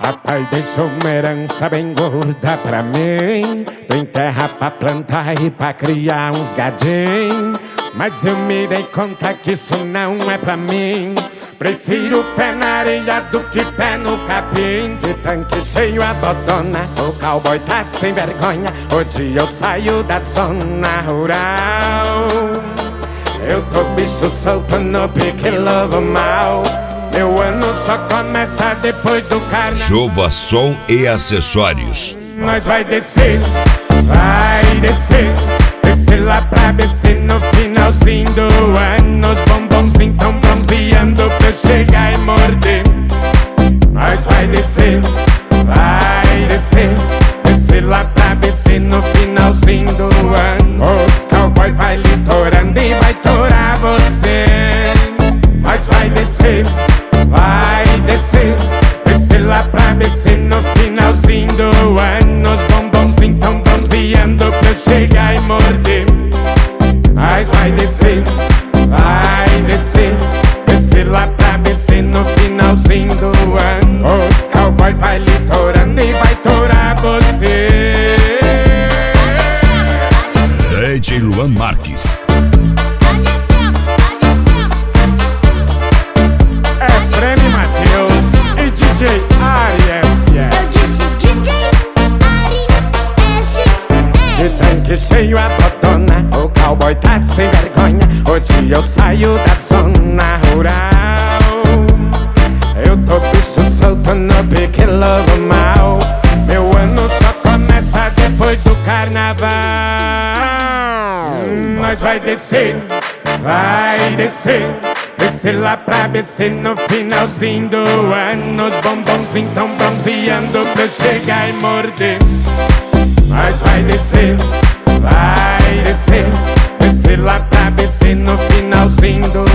Papai deixou uma herança bem gorda pra mim. Tem terra pra plantar e pra criar uns gadinhos. Mas eu me dei conta que isso não é pra mim. Prefiro pé na areia do que pé no capim. De tanque cheio a botona, o cowboy tá sem vergonha. Hoje eu saio da zona rural. Eu tô bicho solto no pique lobo mal. Meu ano só começa depois do carnaval. Jova Som e Acessórios. Nós vai descer, vai descer. Descer lá pra BC no finalzinho do ano. Os bombonzinhos tão bronzeando pra eu chegar e morder. Nós vai descer, vai descer. Descer lá pra BC no finalzinho do ano. Os cowboy vai litorando e vai torar você. Nós vai descer, vai descer. Descer lá pra BC no finalzinho do ano. Os bombonzinhos tão bronzeando pra eu chegar e morder. Nós vai descer, vai descer. Descer lá pra BC no finalzinho do ano. Os cowboy vai litorando e vai torar você. DJ Luan Marques. DJ Aries, yeah. Eu disse DJ Aries. De tanque cheio a botona, o cowboy tá sem vergonha. Hoje eu saio da zona rural. Eu tô bicho solto no pique lobo mal. Meu ano só começa depois do carnaval. Nós vai descer, vai descer. Descer lá pra BC no finalzinho do ano. Os bombonzinhos tão bronzeando pra eu chegar e morder. Nós vai descer, vai descer. Descer lá pra BC no finalzinho do